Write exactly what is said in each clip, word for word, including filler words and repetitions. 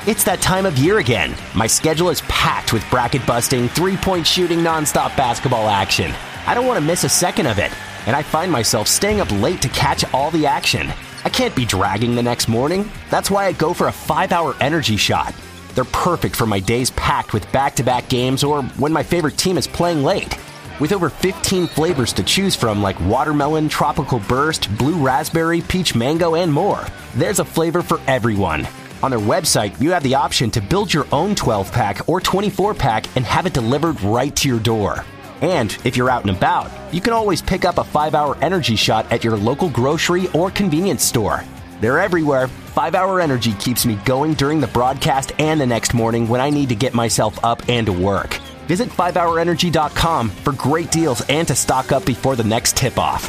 It's that time of year again. My schedule is packed with bracket-busting, three-point shooting, nonstop basketball action. I don't want to miss a second of it, and I find myself staying up late to catch all the action. I can't be dragging the next morning. That's why I go for a five-hour energy shot. They're perfect for my days packed with back-to-back games or when my favorite team is playing late. With over fifteen flavors to choose from like watermelon, tropical burst, blue raspberry, peach mango, and more, there's a flavor for everyone. On their website, you have the option to build your own twelve-pack or twenty-four pack and have it delivered right to your door. And if you're out and about, you can always pick up a five-hour energy shot at your local grocery or convenience store. They're everywhere. five-hour Energy keeps me going during the broadcast and the next morning when I need to get myself up and to work. Visit five hour energy dot com for great deals and to stock up before the next tip-off.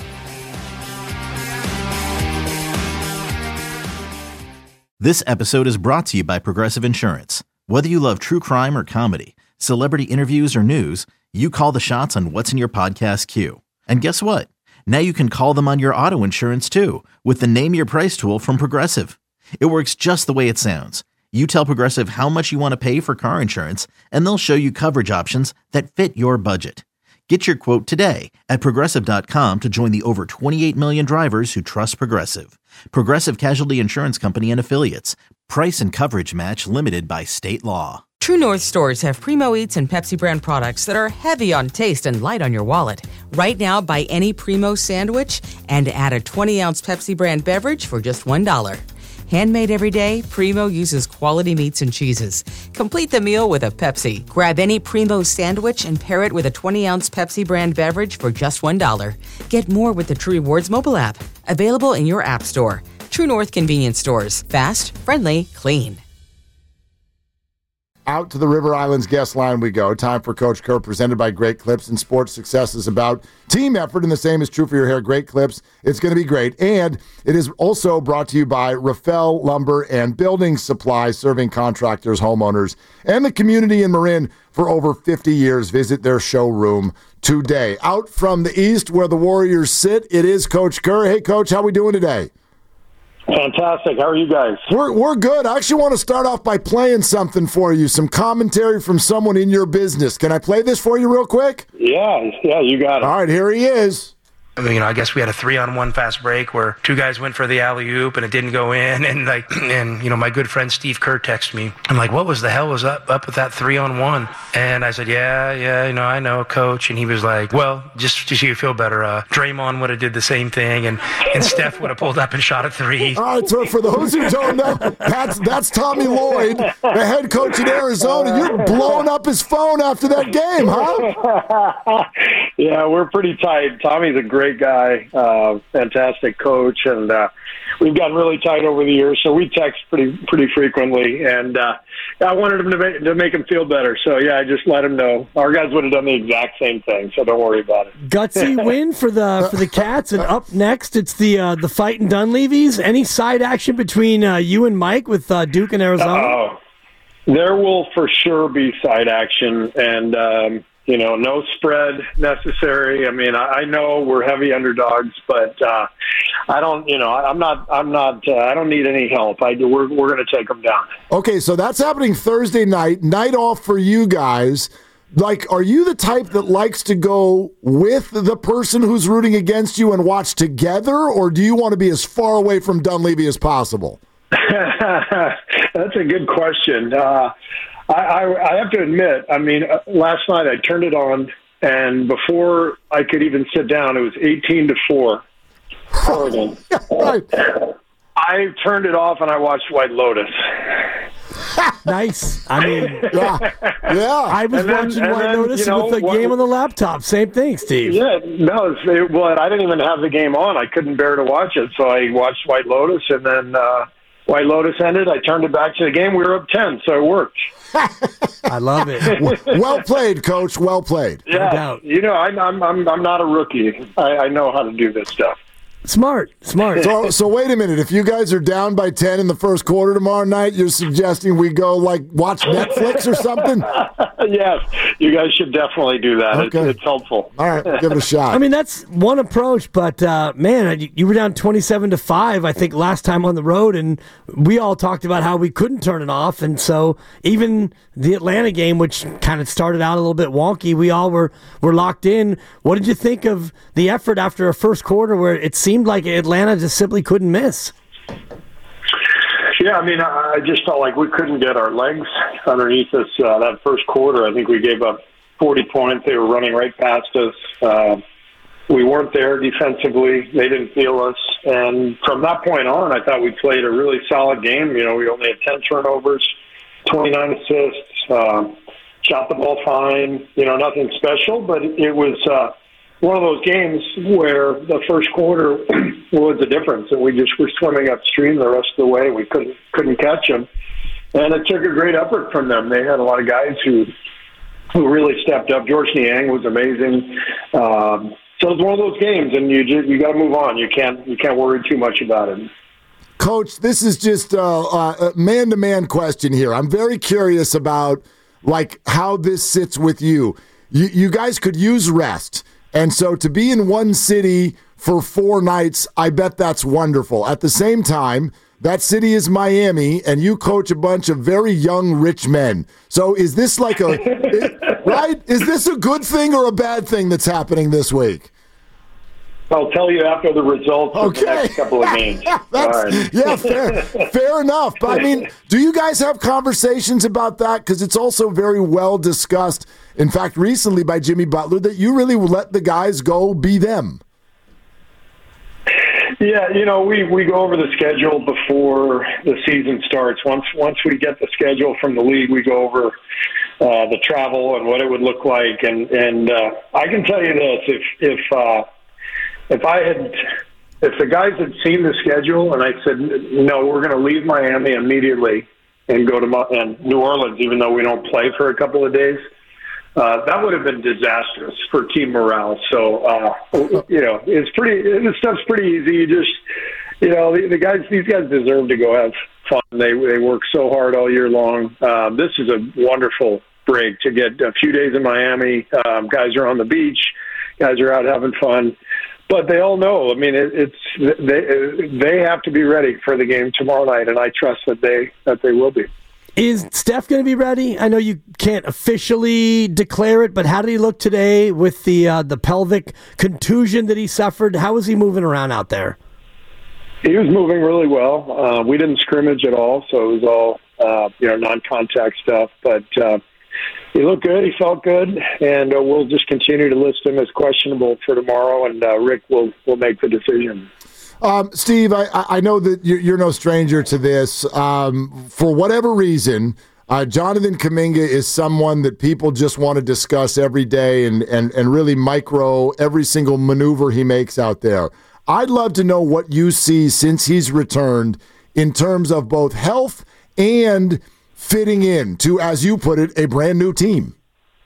This episode is brought to you by Progressive Insurance. Whether you love true crime or comedy, celebrity interviews or news, you call the shots on what's in your podcast queue. And guess what? Now you can call them on your auto insurance too with the Name Your Price tool from Progressive. It works just the way it sounds. You tell Progressive how much you want to pay for car insurance, and they'll show you coverage options that fit your budget. Get your quote today at Progressive dot com to join the over twenty-eight million drivers who trust Progressive. Progressive Casualty Insurance Company and Affiliates. Price and coverage match limited by state law. True North stores have Primo Eats and Pepsi brand products that are heavy on taste and light on your wallet. Right now, buy any Primo sandwich and add a twenty ounce Pepsi brand beverage for just one dollar. Handmade every day, Primo uses quality meats and cheeses. Complete the meal with a Pepsi. Grab any Primo sandwich and pair it with a twenty ounce Pepsi brand beverage for just one dollar. Get more with the True Rewards mobile app. Available in your app store. True North convenience stores. Fast, friendly, clean. Out to the River Islands guest line we go. Time for Coach Kerr, presented by Great Clips. And sports success is about team effort, and the same is true for your hair. Great Clips, it's going to be great. And it is also brought to you by Rafael Lumber and Building Supply, serving contractors, homeowners, and the community in Marin for over fifty years. Visit their showroom today. Out from the east where the Warriors sit, it is Coach Kerr. Hey, Coach, how we doing today? Fantastic. How are you guys? We're we're good. I actually want to start off by playing something for you, some commentary from someone in your business. Can I play this for you real quick? Yeah, yeah, you got it. All right, here he is. I mean, you know, I guess we had a three-on-one fast break where two guys went for the alley-oop and it didn't go in. And, like, and you know, my good friend Steve Kerr texted me. I'm like, what was the hell was up, up with that three-on-one? And I said, yeah, yeah, you know, I know, Coach. And he was like, well, just to see you feel better, uh, Draymond would have did the same thing, and, and Steph would have pulled up and shot a three. All right, so for those who don't know, that's, that's Tommy Lloyd, the head coach in Arizona. You're blowing up his phone after that game, huh? Yeah, we're pretty tight. Tommy's a great guy, uh, fantastic coach, and uh, we've gotten really tight over the years, so we text pretty pretty frequently, and uh, I wanted him to make, to make him feel better, so yeah, I just let him know. Our guys would have done the exact same thing, so don't worry about it. Gutsy win for the for the Cats, and up next, it's the uh, the fight in Dunleavy's. Any side action between uh, you and Mike with uh, Duke and Arizona? Oh, there will for sure be side action, and um, you know, no spread necessary. I mean, I, I know we're heavy underdogs, but uh, I don't, you know, I'm not, I'm not, uh, I don't need any help. I do. We're we're going to take them down. Okay, so that's happening Thursday night, night off for you guys. Like, are you the type that likes to go with the person who's rooting against you and watch together, or do you want to be as far away from Dunleavy as possible? That's a good question. Uh, I, I, I have to admit, I mean, uh, last night I turned it on, and before I could even sit down, it was eighteen to four. Oregon. Right. I turned it off and I watched White Lotus. Nice. I mean, yeah. yeah. I was then, watching White then, Lotus you know, with the what, game on the laptop. Same thing, Steve. Yeah, no, it's, it, well, I didn't even have the game on. I couldn't bear to watch it, so I watched White Lotus, and then uh, White Lotus ended. I turned it back to the game. We were up ten, so it worked. I love it. Well played, Coach. Well played. Yeah, no doubt. You know, I, I'm I'm I'm not a rookie. I, I know how to do this stuff. Smart, smart. So, so wait a minute. If you guys are down by ten in the first quarter tomorrow night, you're suggesting we go like watch Netflix or something? Yes, you guys should definitely do that. Okay. It's, it's helpful. All right, give it a shot. I mean, that's one approach, but uh, man, you were down twenty-seven to five, I think, last time on the road, and we all talked about how we couldn't turn it off. And so, even the Atlanta game, which kind of started out a little bit wonky, we all were were locked in. What did you think of the effort after a first quarter where it seemed like Atlanta just simply couldn't miss? Yeah, I mean, I just felt like we couldn't get our legs underneath us uh, that first quarter. I think we gave up forty points. They were running right past us. Uh, we weren't there defensively. They didn't feel us. And from that point on, I thought we played a really solid game. You know, we only had ten turnovers, twenty-nine assists, uh, shot the ball fine. You know, nothing special, but it was uh, one of those games where the first quarter was the difference, and we just were swimming upstream the rest of the way. We couldn't couldn't catch them, and it took a great effort from them. They had a lot of guys who who really stepped up. George Niang was amazing. Um, so it's one of those games, and you just, you got to move on. You can't you can't worry too much about it. Coach, this is just a, a man-to-man question here. I'm very curious about like how this sits with you. You, you guys could use rest. And so to be in one city for four nights, I bet that's wonderful. At the same time, that city is Miami, and you coach a bunch of very young, rich men. So is this like a, right? Is this a good thing or a bad thing that's happening this week? I'll tell you after the results okay. of the next couple of games. That's, right. Yeah, fair, fair enough. But I mean, do you guys have conversations about that? Because it's also very well discussed, in fact, recently by Jimmy Butler, that you really let the guys go be them. Yeah, you know, we, we go over the schedule before the season starts. Once once we get the schedule from the league, we go over uh, the travel and what it would look like. And, and uh, I can tell you this, if if uh, If I had, if the guys had seen the schedule and I said, no, we're going to leave Miami immediately and go to and New Orleans, even though we don't play for a couple of days, uh, that would have been disastrous for team morale. So, uh, you know, it's pretty, this stuff's pretty easy. You just, you know, the, the guys, these guys deserve to go have fun. They, they work so hard all year long. Uh, this is a wonderful break to get a few days in Miami. Um, guys are on the beach. Guys are out having fun. But they all know. I mean, it, it's they they have to be ready for the game tomorrow night, and I trust that they that they will be. Is Steph going to be ready? I know you can't officially declare it, but how did he look today with the uh, the pelvic contusion that he suffered? How was he moving around out there? He was moving really well. Uh, we didn't scrimmage at all, so it was all uh, you know non-contact stuff. But uh, he looked good. He felt good, and uh, we'll just continue to list him as questionable for tomorrow, and uh, Rick will will make the decision. Um, Steve, I, I know that you're no stranger to this. Um, for whatever reason, uh, Jonathan Kuminga is someone that people just want to discuss every day and, and, and really micro every single maneuver he makes out there. I'd love to know what you see since he's returned in terms of both health and fitting in to, as you put it, a brand new team.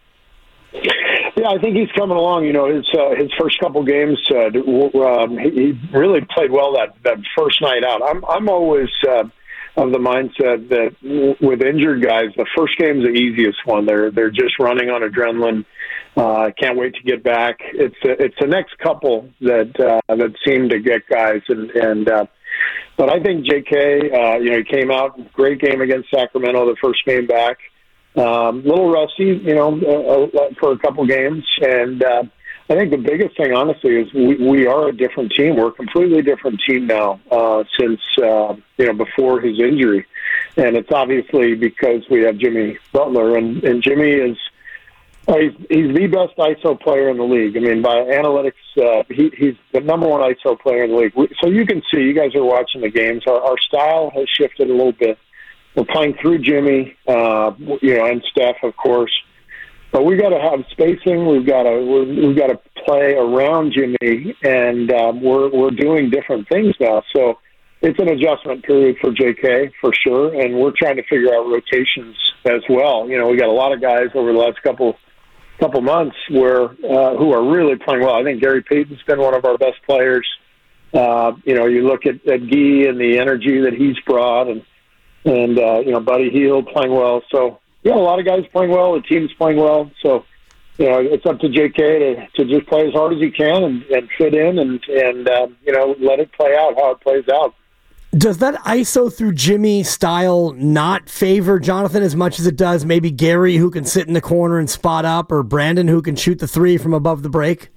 Yeah, I think he's coming along. You know, his uh, his first couple games, uh, um, he, he really played well that, that first night out. I'm I'm always uh, of the mindset that w- with injured guys, the first game's the easiest one. They're they're just running on adrenaline. I uh, can't wait to get back. It's a, it's the next couple that uh, that seem to get guys, and and uh, but I think J K, uh, you know, he came out great game against Sacramento the first game back. Um, little rusty, you know, uh, uh, for a couple games, and uh, I think the biggest thing, honestly, is we, we are a different team. We're a completely different team now uh, since uh, you know before his injury, and it's obviously because we have Jimmy Butler, and, and Jimmy is uh, he's, he's the best I S O player in the league. I mean, by analytics, uh, he, he's the number one I S O player in the league. So you can see, you guys are watching the games. Our, our style has shifted a little bit. We're playing through Jimmy, uh, you know, and Steph, of course. But we got to have spacing. We've got to we've got to play around Jimmy, and um, we're we're doing different things now. So it's an adjustment period for J K for sure, and we're trying to figure out rotations as well. You know, we got a lot of guys over the last couple couple months where uh, who are really playing well. I think Gary Payton's been one of our best players. Uh, you know, you look at, at Guy and the energy that he's brought, and and uh, you know, Buddy Hield playing well. So yeah, a lot of guys playing well. The team's playing well. So you know, it's up to J K to, to just play as hard as he can and, and fit in, and and um, you know, let it play out how it plays out. Does that I S O through Jimmy style not favor Jonathan as much as it does maybe Gary, who can sit in the corner and spot up, or Brandon, who can shoot the three from above the break?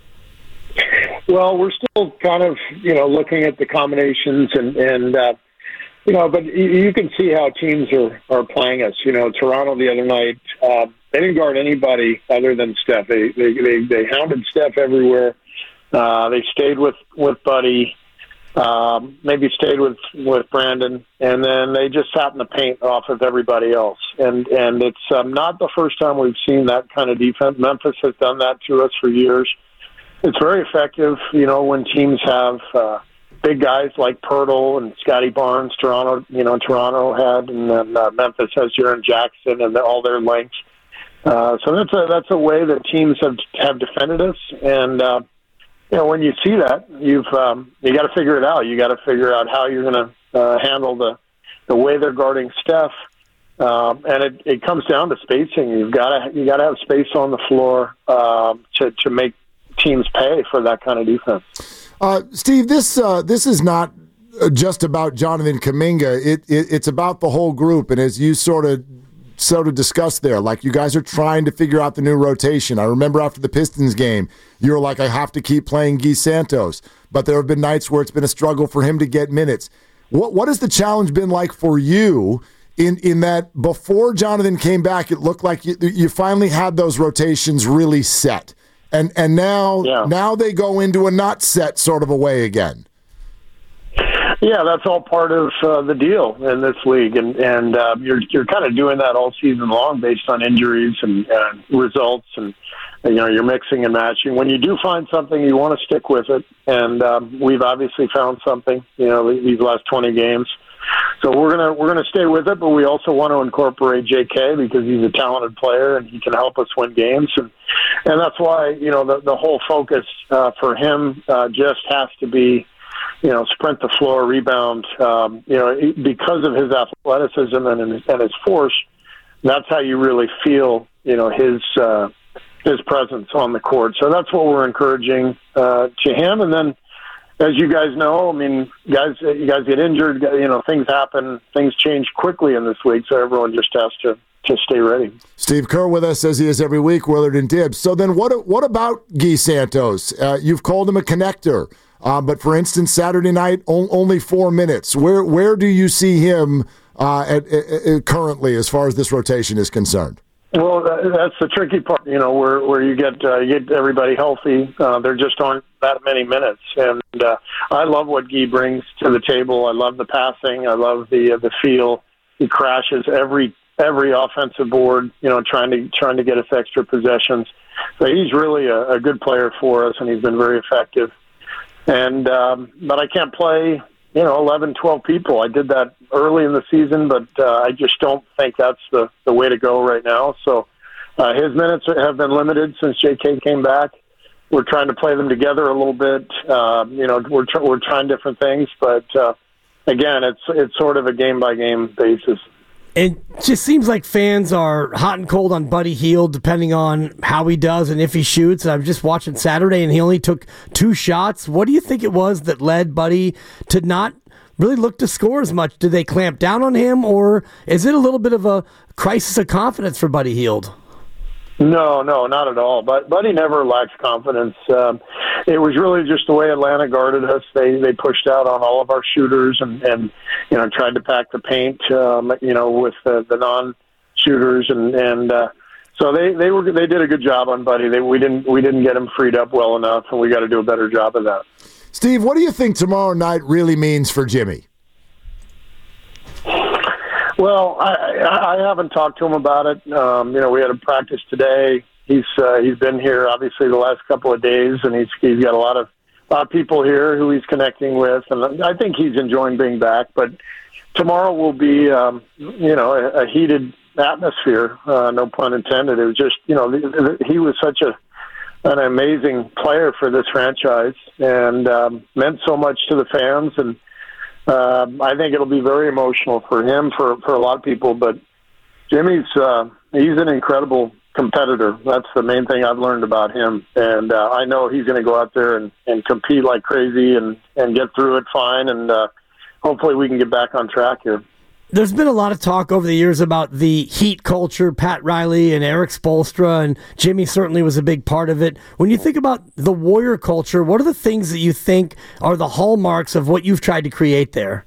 Well, we're still kind of, you know, looking at the combinations and, and uh, you know, but you, you can see how teams are, are playing us. You know, Toronto the other night, uh, they didn't guard anybody other than Steph. They they they, they hounded Steph everywhere. Uh, they stayed with, with Buddy, um, maybe stayed with, with Brandon, and then they just sat in the paint off of everybody else. And, and it's um, not the first time we've seen that kind of defense. Memphis has done that to us for years. It's very effective, you know, when teams have uh, big guys like Pirtle and Scotty Barnes. Toronto, you know, Toronto had, and then uh, Memphis has Jaren Jackson and all their lengths. Uh, so that's a that's a way that teams have have defended us. And uh, you know, when you see that, you've um, you got to figure it out. You got to figure out how you're going to uh, handle the the way they're guarding Steph. Um, and it, it comes down to spacing. You've got to you got to have space on the floor um, to to make teams pay for that kind of defense. Uh, Steve, this uh, this is not just about Jonathan Kuminga. It, it it's about the whole group. And as you sort of sort of discussed there, like you guys are trying to figure out the new rotation. I remember after the Pistons game, you were like, I have to keep playing Guy Santos. But there have been nights where it's been a struggle for him to get minutes. What what has the challenge been like for you? In in that before Jonathan came back, it looked like you, you finally had those rotations really set. And and now yeah. now they go into a not set sort of a way again. Yeah, that's all part of uh, the deal in this league, and and uh, you're you're kind of doing that all season long based on injuries and uh, results, and you know you're mixing and matching. When you do find something, you want to stick with it, and um, we've obviously found something. You know, these last twenty games. So we're gonna we're gonna stay with it, but we also want to incorporate J K because he's a talented player and he can help us win games, and and that's why you know the the whole focus uh, for him uh, just has to be, you know, sprint the floor, rebound. Um, you know, because of his athleticism and his, and his force, that's how you really feel, you know, his uh, his presence on the court. So that's what we're encouraging uh, to him, and then. As you guys know, I mean, guys, you guys get injured. You know, things happen. Things change quickly in this league, so everyone just has to to stay ready. Steve Kerr with us, as he is every week. Willard and Dibbs. So then, what what about Guy Santos? Uh, you've called him a connector, uh, but for instance, Saturday night o- only four minutes. Where where do you see him uh, at, at, at currently, as far as this rotation is concerned? Well, that's the tricky part, you know, where where you get uh, you get everybody healthy. Uh, there just aren't that many minutes, and uh, I love what Guy brings to the table. I love the passing. I love the uh, the feel. He crashes every every offensive board, you know, trying to trying to get us extra possessions. So he's really a, a good player for us, and he's been very effective. And um, but I can't play, you know, eleven, twelve people. I did that early in the season, but uh, I just don't think that's the, the way to go right now. So uh, his minutes have been limited since J K came back. We're trying to play them together a little bit. Uh, you know, we're tr- we're trying different things, but uh, again, it's it's sort of a game by game basis. It just seems like fans are hot and cold on Buddy Hield, depending on how he does and if he shoots. I'm just watching Saturday, and he only took two shots. What do you think it was that led Buddy to not really look to score as much? Did they clamp down on him, or is it a little bit of a crisis of confidence for Buddy Hield? No, no, not at all. But Buddy never lacks confidence. Um, it was really just the way Atlanta guarded us. They they pushed out on all of our shooters and, and you know tried to pack the paint, um, you know, with the, the non-shooters and and uh, so they, they were they did a good job on Buddy. They we didn't we didn't get him freed up well enough, and we got to do a better job of that. Steve, what do you think tomorrow night really means for Jimmy? Well, I, I haven't talked to him about it. Um, you know, we had a practice today. He's uh, he's been here obviously the last couple of days, and he's he's got a lot of a lot of people here who he's connecting with, and I think he's enjoying being back. But tomorrow will be um, you know a, a heated atmosphere. Uh, no pun intended. It was just you know he was such a an amazing player for this franchise, and um, meant so much to the fans. And uh, I think it'll be very emotional for him, for for a lot of people. But Jimmy's uh, he's an incredible competitor. That's the main thing I've learned about him. And uh, I know he's going to go out there and, and compete like crazy and, and get through it fine. And uh, hopefully we can get back on track here. There's been a lot of talk over the years about the Heat culture, Pat Riley and Eric Spoelstra, and Jimmy certainly was a big part of it. When you think about the Warrior culture, what are the things that you think are the hallmarks of what you've tried to create there?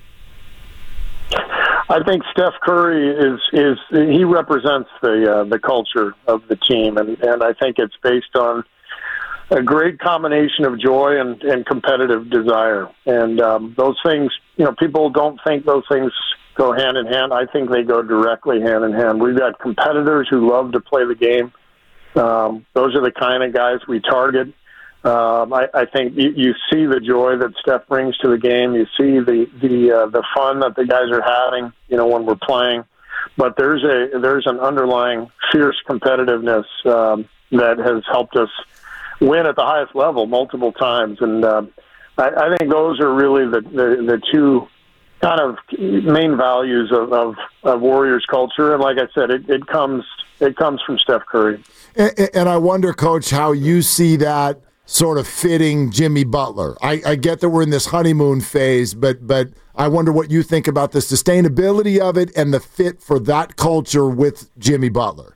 I think Steph Curry is is he represents the uh, the culture of the team, and, and I think it's based on a great combination of joy and, and competitive desire. And um, those things, you know, people don't think those things go hand in hand. I think they go directly hand in hand. We've got competitors who love to play the game. Um, those are the kind of guys we target. Um, I, I think you, you see the joy that Steph brings to the game. You see the the uh, the fun that the guys are having, you know, when we're playing. But there's a there's an underlying fierce competitiveness um, that has helped us win at the highest level multiple times. And uh, I, I think those are really the, the, the two kind of main values of, of, of Warriors culture. And like I said, it, it comes it comes from Steph Curry. And, and I wonder, Coach, how you see that sort of fitting Jimmy Butler. I, I get that we're in this honeymoon phase, but but I wonder what you think about the sustainability of it and the fit for that culture with Jimmy Butler.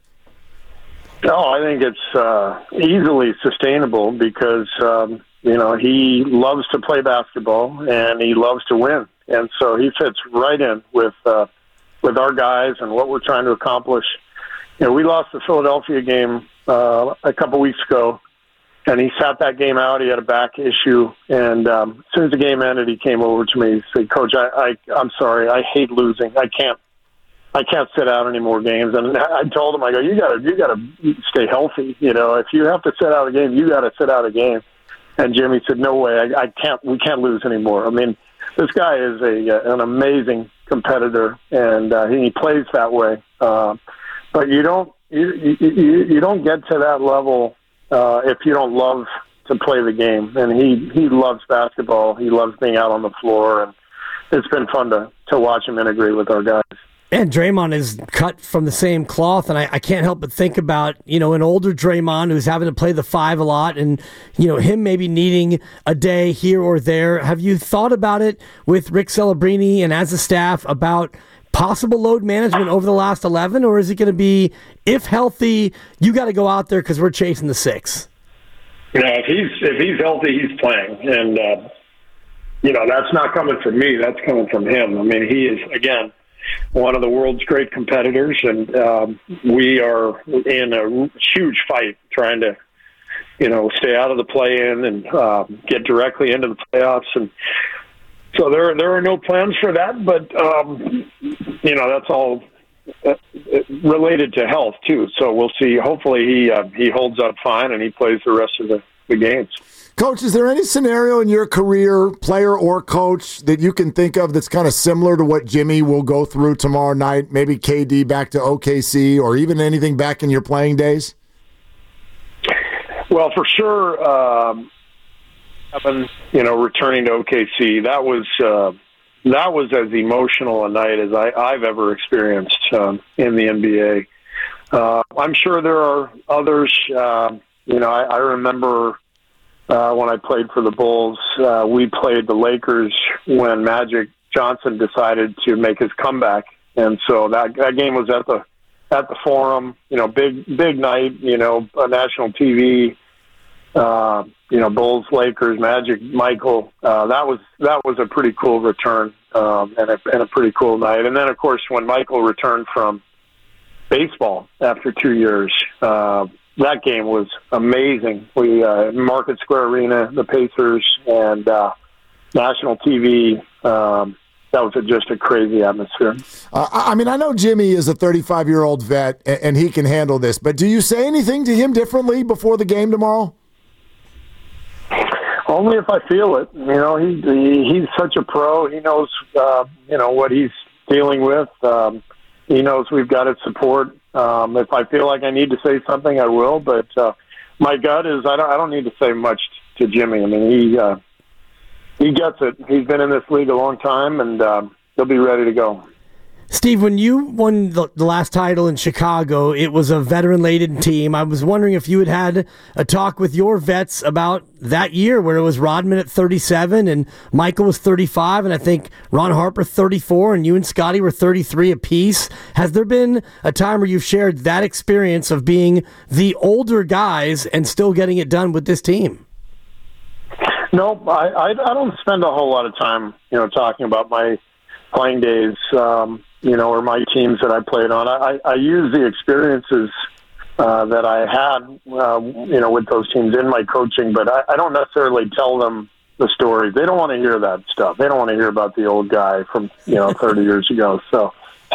No, I think it's uh, easily sustainable because, um, you know, he loves to play basketball and he loves to win. And so he fits right in with uh, with our guys and what we're trying to accomplish. You know, we lost the Philadelphia game uh, a couple weeks ago, and he sat that game out. He had a back issue, and um, as soon as the game ended, he came over to me and said, "Coach, I, I, I'm sorry. I hate losing. I can't, I can't sit out any more games." And I told him, "I go, you got to, you got to stay healthy. You know, if you have to sit out a game, you got to sit out a game." And Jimmy said, "No way. I, I can't. We can't lose anymore." I mean, this guy is a an amazing competitor, and uh, he plays that way. Uh, but you don't, you, you, you don't get to that level Uh, if you don't love to play the game. And he, he loves basketball. He loves being out on the floor, and it's been fun to, to watch him integrate with our guys. And Draymond is cut from the same cloth, and I, I can't help but think about, you know, an older Draymond who's having to play the five a lot, and, you know, him maybe needing a day here or there. Have you thought about it with Rick Celebrini and as a staff about possible load management over the last eleven, or is it going to be, if healthy, you got to go out there because we're chasing the six? You know, if he's if he's healthy, he's playing, and uh, you know that's not coming from me. That's coming from him. I mean, he is again one of the world's great competitors, and um, we are in a huge fight trying to, you know, stay out of the play-in and uh, get directly into the playoffs. And so there, there are no plans for that, but, um, you know, that's all uh, related to health, too. So we'll see. Hopefully he uh, he holds up fine and he plays the rest of the, the games. Coach, is there any scenario in your career, player or coach, that you can think of that's kind of similar to what Jimmy will go through tomorrow night? Maybe K D back to O K C, or even anything back in your playing days? Well, for sure, um, you know, returning to O K C, that was uh, that was as emotional a night as I, I've ever experienced um, in the N B A. Uh, I'm sure there are others. Uh, you know, I, I remember uh, when I played for the Bulls, uh, we played the Lakers when Magic Johnson decided to make his comeback, and so that that game was at the at the Forum. You know, big big night. You know, uh, national T V. Uh, you know, Bulls, Lakers, Magic, Michael. Uh, that was that was a pretty cool return um, and, a, and a pretty cool night. And then, of course, when Michael returned from baseball after two years, uh, that game was amazing. We uh, Market Square Arena, the Pacers, and uh, national T V. Um, that was a, just a crazy atmosphere. Uh, I mean, I know Jimmy is a thirty-five-year-old vet, and, and he can handle this. But do you say anything to him differently before the game tomorrow? Only if I feel it. You know, he, he he's such a pro. He knows, uh, you know, what he's dealing with. Um, he knows we've got his support. Um, if I feel like I need to say something, I will. But uh, my gut is I don't I don't need to say much to Jimmy. I mean, he uh, he gets it. He's been in this league a long time, and uh, he'll be ready to go. Steve, when you won the, the last title in Chicago, it was a veteran-laden team. I was wondering if you had had a talk with your vets about that year where it was Rodman at thirty-seven and Michael was thirty-five, and I think Ron Harper thirty-four, and you and Scotty were thirty-three apiece. Has there been a time where you've shared that experience of being the older guys and still getting it done with this team? Nope, I, I, I don't spend a whole lot of time, you know, talking about my playing days, um, you know, or my teams that I played on. I, I use the experiences uh, that I had, uh, you know, with those teams in my coaching, but I, I don't necessarily tell them the story. They don't want to hear that stuff. They don't want to hear about the old guy from, you know, thirty years ago. So,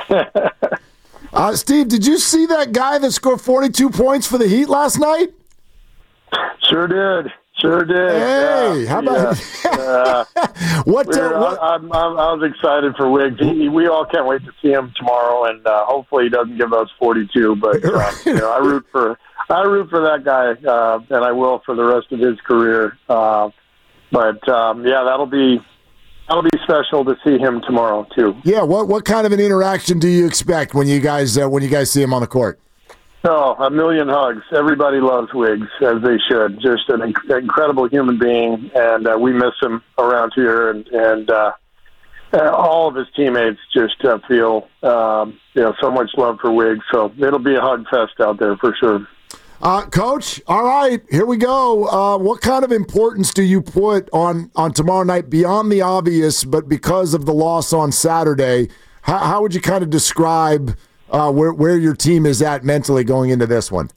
uh, Steve, did you see that guy that scored forty-two points for the Heat last night? Sure did. Sure did. Hey, yeah. how about yeah. uh, what, uh, what? I, I, I was excited for Wiggs. He, we all can't wait to see him tomorrow, and uh, hopefully he doesn't give us forty-two. But uh, you know, I root for I root for that guy, uh, and I will for the rest of his career. Uh, but um, yeah, that'll be that'll be special to see him tomorrow too. Yeah. What what kind of an interaction do you expect when you guys uh, when you guys see him on the court? Oh, a million hugs. Everybody loves Wiggs, as they should. Just an inc- incredible human being, and uh, we miss him around here. And, and uh, all of his teammates just uh, feel um, you know so much love for Wiggs. So it'll be a hug fest out there for sure. Uh, Coach, all right, here we go. Uh, what kind of importance do you put on, on tomorrow night beyond the obvious, but because of the loss on Saturday? How, how would you kind of describe Uh, where where your team is at mentally going into this one?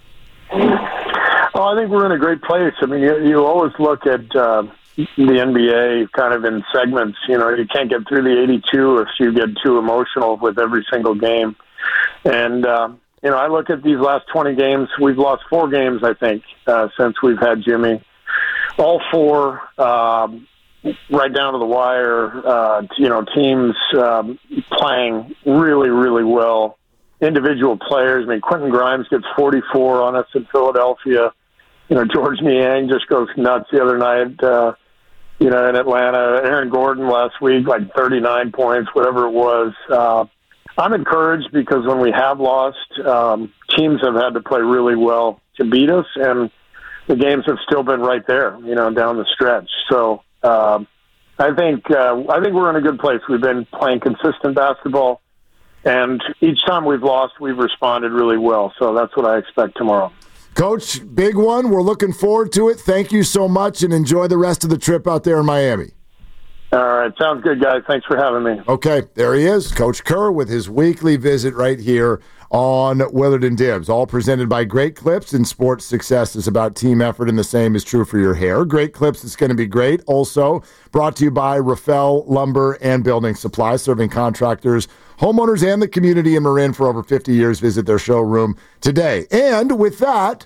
Oh, I think we're in a great place. I mean, you, you always look at uh, the N B A kind of in segments. You know, you can't get through the eighty-two if you get too emotional with every single game. And, uh, you know, I look at these last twenty games. We've lost four games, I think, uh, since we've had Jimmy. All four um, right down to the wire, uh, you know, teams um, playing really, really well. Individual players. I mean, Quentin Grimes gets forty-four on us in Philadelphia. You know, George Niang just goes nuts the other night, uh, you know, in Atlanta. Aaron Gordon last week, like thirty-nine points, whatever it was. Uh, I'm encouraged because when we have lost, um, teams have had to play really well to beat us, and the games have still been right there, you know, down the stretch. So, Um, I think uh, I think we're in a good place. We've been playing consistent basketball, and each time we've lost, we've responded really well. So that's what I expect tomorrow. Coach, big one. We're looking forward to it. Thank you so much, and enjoy the rest of the trip out there in Miami. All right. Sounds good, guys. Thanks for having me. Okay, there he is, Coach Kerr, with his weekly visit right here on Willard and Dibs, all presented by Great Clips. And sports success is about team effort, and the same is true for your hair. Great Clips is going to be great. Also brought to you by Rafael Lumber and Building Supply, serving contractors, homeowners, and the community in Marin for over fifty years. Visit their showroom today. And with that,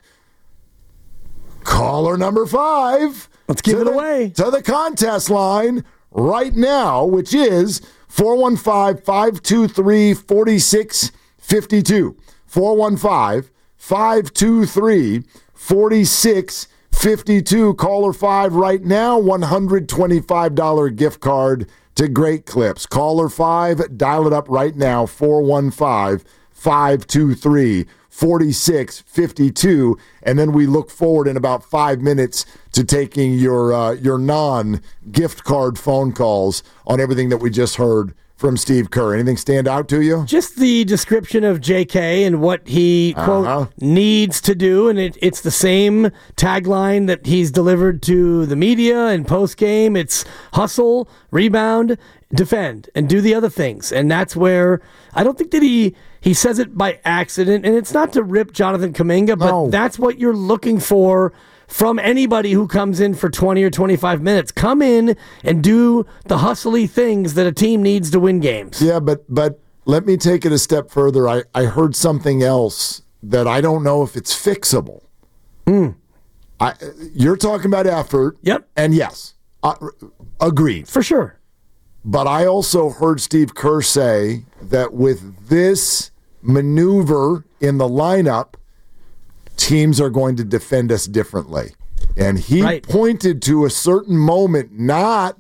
caller number five. Let's give it the, away. To the contest line right now, which is four one five, five two three, four six five two. four one five, five two three, four six five two. Caller five right now, one hundred twenty-five dollars gift card to Great Clips. Caller five, dial it up right now, four one five, five two three, four six five two. And then we look forward in about five minutes to taking your uh, your non-gift card phone calls on everything that we just heard from Steve Kerr. Anything stand out to you? Just the description of J K and what he, quote, uh-huh. needs to do, and it, it's the same tagline that he's delivered to the media and post-game. It's hustle, rebound, defend, and do the other things. And that's where I don't think that he, he says it by accident, and it's not to rip Jonathan Kuminga, but no. That's what you're looking for from anybody who comes in for twenty or twenty-five minutes. Come in and do the hustly things that a team needs to win games. Yeah, but but let me take it a step further. I, I heard something else that I don't know if it's fixable. Mm. I, you're talking about effort. Yep. And yes, uh, agreed. For sure. But I also heard Steve Kerr say that with this maneuver in the lineup, teams are going to defend us differently. And he right. pointed to a certain moment, not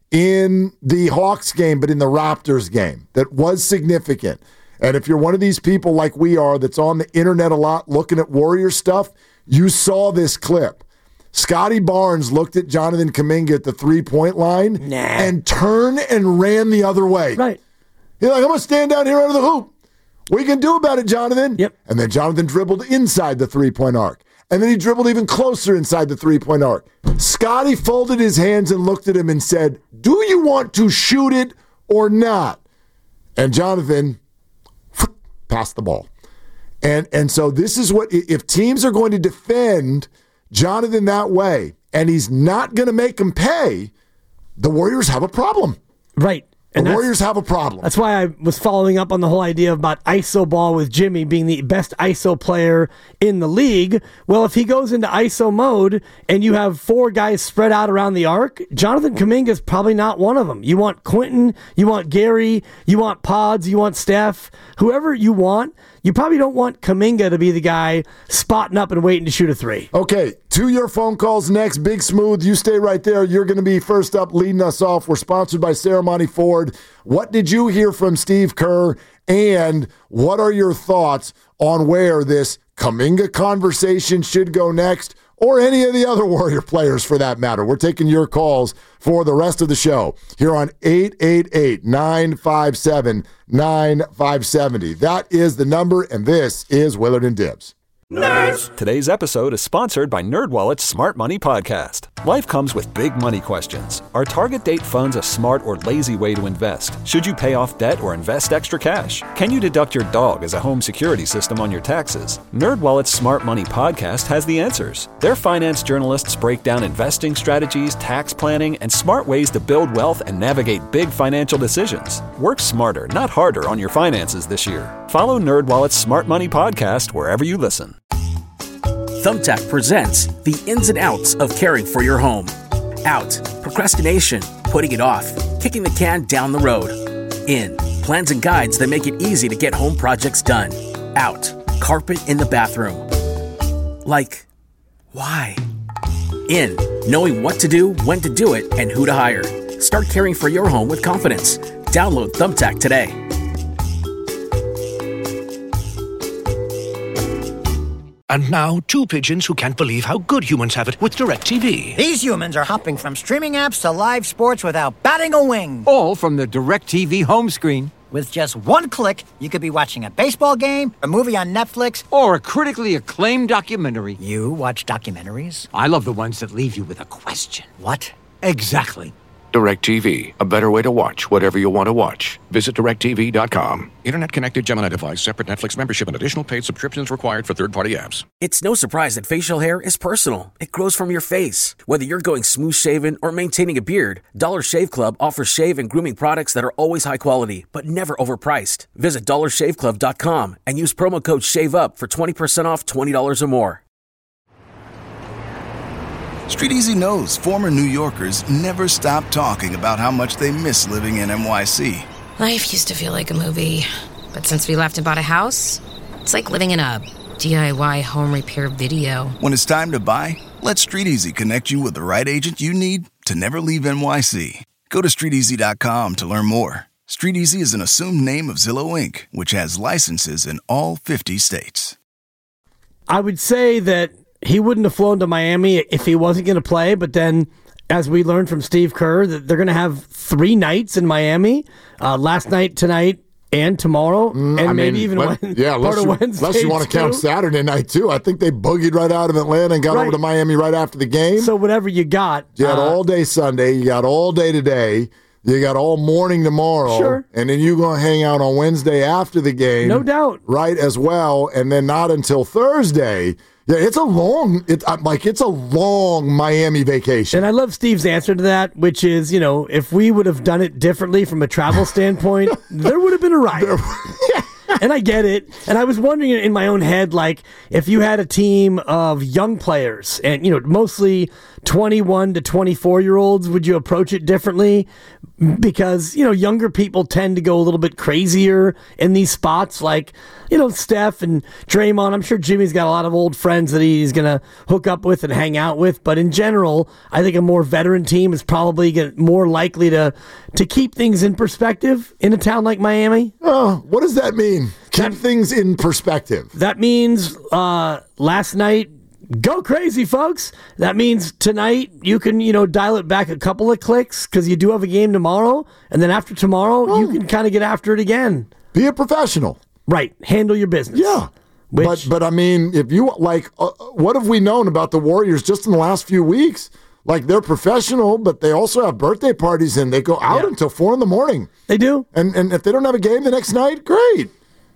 in the Hawks game, but in the Raptors game, that was significant. And if you're one of these people like we are that's on the internet a lot looking at Warrior stuff, you saw this clip. Scotty Barnes looked at Jonathan Kuminga at the three-point line nah. and turned and ran the other way. Right. He's like, I'm going to stand down here under the hoop. What are you going to do about it, Jonathan? Yep. And then Jonathan dribbled inside the three-point arc. And then he dribbled even closer inside the three-point arc. Scotty folded his hands and looked at him and said, do you want to shoot it or not? And Jonathan passed the ball. And, and so this is what, if teams are going to defend Jonathan that way, and he's not going to make him pay, the Warriors have a problem. Right. The And Warriors have a problem. That's why I was following up on the whole idea about I S O ball with Jimmy being the best I S O player in the league. Well, if he goes into I S O mode and you have four guys spread out around the arc, Jonathan Kuminga is probably not one of them. You want Quentin, you want Gary, you want Pods, you want Steph, whoever you want. You probably don't want Kuminga to be the guy spotting up and waiting to shoot a three. Okay, to your phone calls next. Big Smooth, you stay right there. You're going to be first up leading us off. We're sponsored by Ceremony Ford. What did you hear from Steve Kerr, and what are your thoughts on where this Kuminga conversation should go next, or any of the other Warrior players for that matter? We're taking your calls for the rest of the show here on eight eight eight, nine five seven, nine five seven zero. That is the number, and this is Willard and Dibs. Nerds! Today's episode is sponsored by NerdWallet's Smart Money Podcast. Life comes with big money questions. Are target date funds a smart or lazy way to invest? Should you pay off debt or invest extra cash? Can you deduct your dog as a home security system on your taxes? NerdWallet's Smart Money Podcast has the answers. Their finance journalists break down investing strategies, tax planning, and smart ways to build wealth and navigate big financial decisions. Work smarter, not harder on your finances this year. Follow NerdWallet's Smart Money Podcast wherever you listen. Thumbtack presents the ins and outs of caring for your home. Out, procrastination, putting it off, kicking the can down the road. In, plans and guides that make it easy to get home projects done. Out, carpet in the bathroom. Like, why? In, knowing what to do, when to do it, and who to hire. Start caring for your home with confidence. Download Thumbtack today. And now, two pigeons who can't believe how good humans have it with DirecTV. These humans are hopping from streaming apps to live sports without batting a wing. All from the DirecTV home screen. With just one click, you could be watching a baseball game, a movie on Netflix, or a critically acclaimed documentary. You watch documentaries? I love the ones that leave you with a question. What? Exactly. DirecTV, a better way to watch whatever you want to watch. Visit direct T V dot com. Internet-connected Gemini device, separate Netflix membership, and additional paid subscriptions required for third-party apps. It's no surprise that facial hair is personal. It grows from your face. Whether you're going smooth-shaven or maintaining a beard, Dollar Shave Club offers shave and grooming products that are always high quality, but never overpriced. Visit dollar shave club dot com and use promo code SHAVEUP for twenty percent off twenty dollars or more. StreetEasy knows former New Yorkers never stop talking about how much they miss living in N Y C. Life used to feel like a movie, but since we left and bought a house, it's like living in a D I Y home repair video. When it's time to buy, let StreetEasy connect you with the right agent you need to never leave N Y C. Go to street easy dot com to learn more. StreetEasy is an assumed name of Zillow Incorporated, which has licenses in all fifty states. I would say that he wouldn't have flown to Miami if he wasn't going to play, but then, as we learned from Steve Kerr, that they're going to have three nights in Miami, uh, last night, tonight, and tomorrow, mm, and I maybe mean, even let, when, yeah, part of you, Wednesday, unless you want to too. count Saturday night, too. I think they boogied right out of Atlanta and got right. over to Miami right after the game. So whatever you got. You got uh, all day Sunday, you got all day today, you got all morning tomorrow, sure. and then you're going to hang out on Wednesday after the game. No doubt. Right, as well, and then not until Thursday. Yeah, it's a long, it's like it's a long Miami vacation. And I love Steve's answer to that, which is, you know, if we would have done it differently from a travel standpoint, there would have been a riot. And I get it. And I was wondering in my own head, like, if you had a team of young players and, you know, mostly twenty-one to twenty-four-year-olds? Would you approach it differently? Because, you know, younger people tend to go a little bit crazier in these spots, like, you know, Steph and Draymond. I'm sure Jimmy's got a lot of old friends that he's going to hook up with and hang out with. But in general, I think a more veteran team is probably gonna, more likely to to keep things in perspective in a town like Miami. Oh, what does that mean? Keep that, things in perspective. That means uh, last night, go crazy, folks. That means tonight you can, you know, dial it back a couple of clicks because you do have a game tomorrow. And then after tomorrow, oh. you can kind of get after it again. Be a professional. Right. Handle your business. Yeah. Which, but, but I mean, if you, like, uh, what have we known about the Warriors just in the last few weeks? Like, they're professional, but they also have birthday parties and they go out yeah. until four in the morning. They do. And and if they don't have a game the next night, great.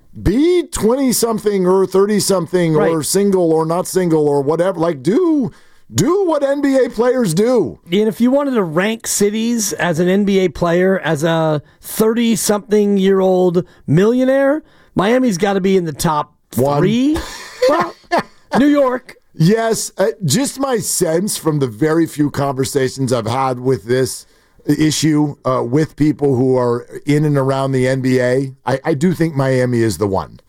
Be twenty-something or thirty-something right. or single or not single or whatever. Like, do do what N B A players do. And if you wanted to rank cities as an N B A player, as a thirty-something-year-old millionaire, Miami's got to be in the top One. three. Well, New York. Yes, uh, just my sense from the very few conversations I've had with this issue uh, with people who are in and around the N B A, I, I do think Miami is the one.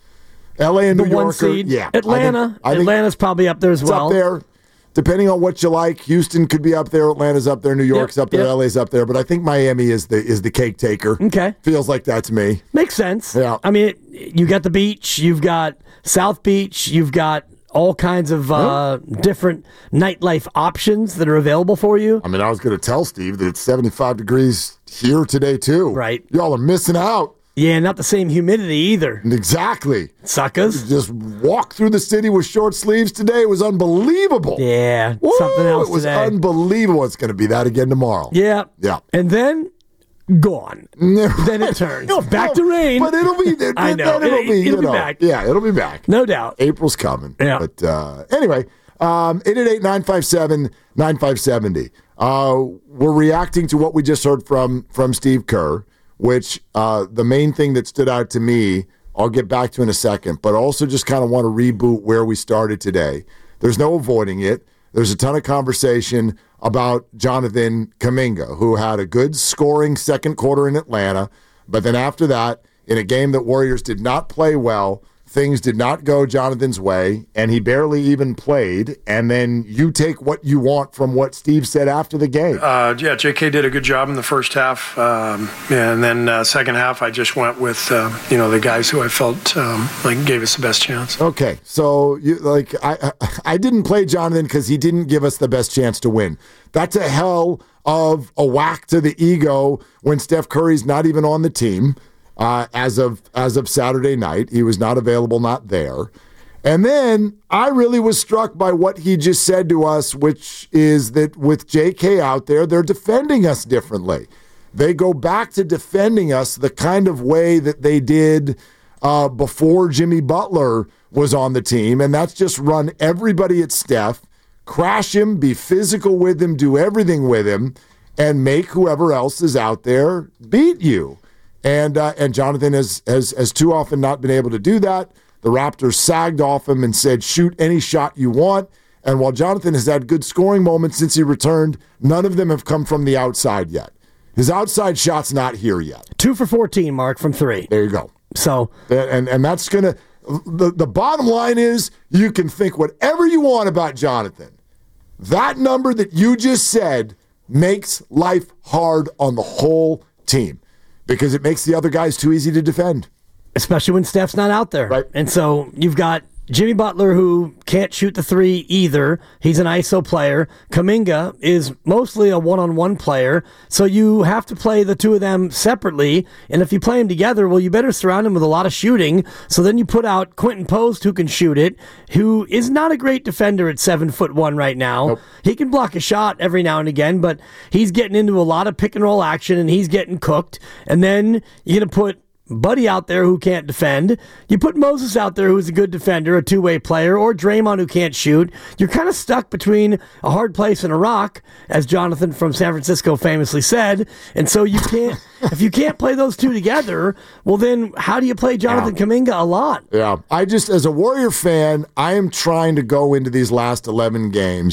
L A and the New York one seed. Are, yeah. Atlanta. I think, I think Atlanta's probably up there as it's well. Up there. Depending on what you like, Houston could be up there, Atlanta's up there, New York's yep, up there, yep. L A's up there, but I think Miami is the is the cake taker. Okay. Feels like that to me. Makes sense. Yeah. I mean, you got the beach, you've got South Beach, you've got all kinds of uh, yep. different nightlife options that are available for you. I mean, I was going to tell Steve that it's seventy-five degrees here today, too. Right. Y'all are missing out. Yeah, not the same humidity either. Exactly. Suckers. Just walk through the city with short sleeves today. It was unbelievable. Yeah, Woo, something else It was today. unbelievable. It's going to be that again tomorrow. Yeah. Yeah. And then... gone. Then it turns no, back no, to rain. But it'll be. It, I know. It'll, it, be, it'll be know, back. Yeah, it'll be back. No doubt. April's coming. Yeah. But uh, anyway, um, eight eight eight, nine five seven, nine five seven zero. Uh, we're reacting to what we just heard from from Steve Kerr, which uh, the main thing that stood out to me, I'll get back to in a second, but also just kind of want to reboot where we started today. There's no avoiding it. There's a ton of conversation about Jonathan Kuminga, who had a good scoring second quarter in Atlanta, but then after that, in a game that Warriors did not play well, things did not go Jonathan's way, and he barely even played. And then you take what you want from what Steve said after the game. Uh, yeah, J K did a good job in the first half, um, and then uh, second half, I just went with uh, you know the guys who I felt um, like gave us the best chance. Okay, so you, like I, I didn't play Jonathan because he didn't give us the best chance to win. That's a hell of a whack to the ego when Steph Curry's not even on the team. Uh, as of as of Saturday night, he was not available, not there. And then I really was struck by what he just said to us, which is that with J K out there, they're defending us differently. They go back to defending us the kind of way that they did uh, before Jimmy Butler was on the team, and that's just run everybody at Steph, crash him, be physical with him, do everything with him, and make whoever else is out there beat you. And uh, and Jonathan has, has has too often not been able to do that. The Raptors sagged off him and said, shoot any shot you want. And while Jonathan has had good scoring moments since he returned, none of them have come from the outside yet. His outside shot's not here yet. Two for fourteen, Mark, from three. There you go. So And and that's going to – the the bottom line is you can think whatever you want about Jonathan. That number that you just said makes life hard on the whole team. Because it makes the other guys too easy to defend. Especially when Steph's not out there. Right. And so you've got Jimmy Butler, who can't shoot the three either. He's an I S O player. Kuminga is mostly a one-on-one player. So you have to play the two of them separately. And if you play them together, well, you better surround them with a lot of shooting. So then you put out Quentin Post, who can shoot it, who is not a great defender at seven foot one right now. Nope. He can block a shot every now and again, but he's getting into a lot of pick and roll action, and he's getting cooked. And then you're going to put Buddy out there who can't defend. You put Moses out there who's a good defender, a two-way player, or Draymond who can't shoot. You're kind of stuck between a hard place and a rock, as Jonathan from San Francisco famously said. And so you can't, if you can't play those two together, well then how do you play Jonathan yeah. Kuminga a lot? Yeah, I just, as a Warrior fan, I am trying to go into these last eleven games